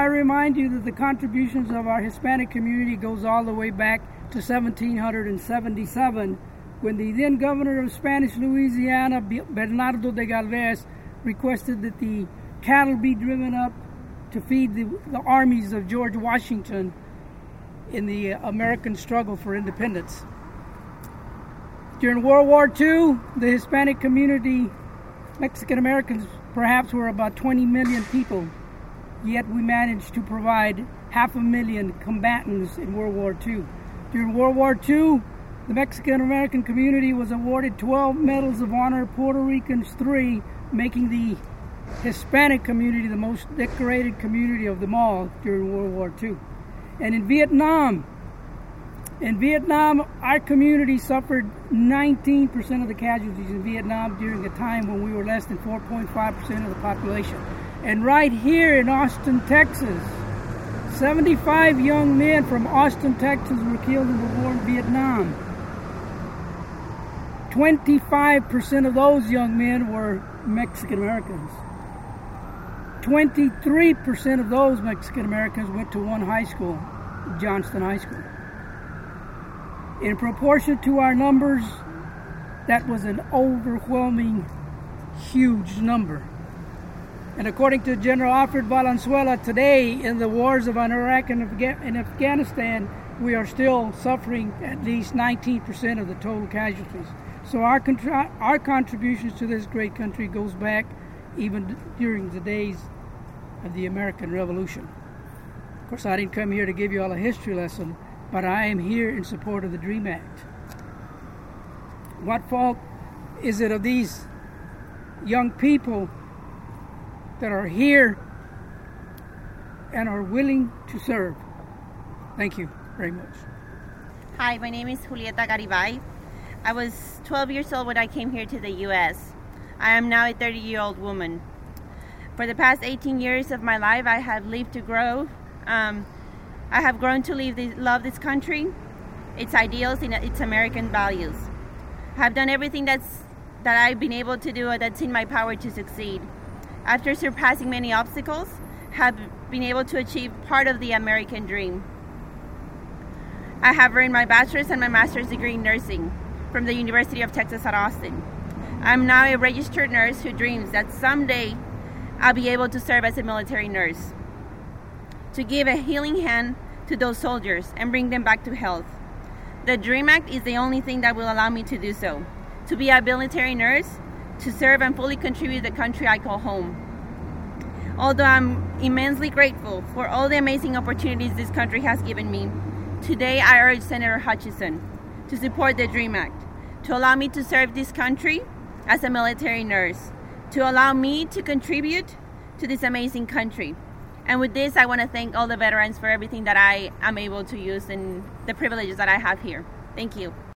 remind you that the contributions of our Hispanic community goes all the way back to 1777, when the then governor of Spanish Louisiana, Bernardo de Galvez, requested that the cattle be driven up to feed the armies of George Washington in the American struggle for independence. During World War II, the Hispanic community, Mexican Americans perhaps, were about 20 million people, yet we managed to provide 500,000 combatants in World War II. During World War II, the Mexican American community was awarded 12 Medals of Honor, Puerto Ricans 3, making the Hispanic community the most decorated community of them all during World War II. And in Vietnam, our community suffered 19% of the casualties in Vietnam during a time when we were less than 4.5% of the population. And right here in Austin, Texas, 75 young men from Austin, Texas were killed in the war in Vietnam. 25% of those young men were Mexican Americans. 23% of those Mexican Americans went to one high school, Johnston High School. In proportion to our numbers, that was an overwhelming, huge number. And according to General Alfred Valenzuela, today in the wars of Iraq and Afghanistan, we are still suffering at least 19% of the total casualties. So our contributions to this great country goes back even during the days of the American Revolution. Of course, I didn't come here to give you all a history lesson, but I am here in support of the DREAM Act. What fault is it of these young people that are here and are willing to serve? Thank you very much. Hi, my name is Julieta Garibay. I was 12 years old when I came here to the U.S. I am now a 30-year-old woman. For the past 18 years of my life, I have lived to grow. I have grown to love this country, its ideals, and its American values. I have done everything that I've been able to do that's in my power to succeed. After surpassing many obstacles, have been able to achieve part of the American dream. I have earned my bachelor's and my master's degree in nursing from the University of Texas at Austin. I'm now a registered nurse who dreams that someday I'll be able to serve as a military nurse, to give a healing hand to those soldiers and bring them back to health. The DREAM Act is the only thing that will allow me to do so, to be a military nurse, to serve and fully contribute to the country I call home. Although I'm immensely grateful for all the amazing opportunities this country has given me, today I urge Senator Hutchison to support the DREAM Act, to allow me to serve this country as a military nurse, to allow me to contribute to this amazing country. And with this, I want to thank all the veterans for everything that I am able to use and the privileges that I have here. Thank you.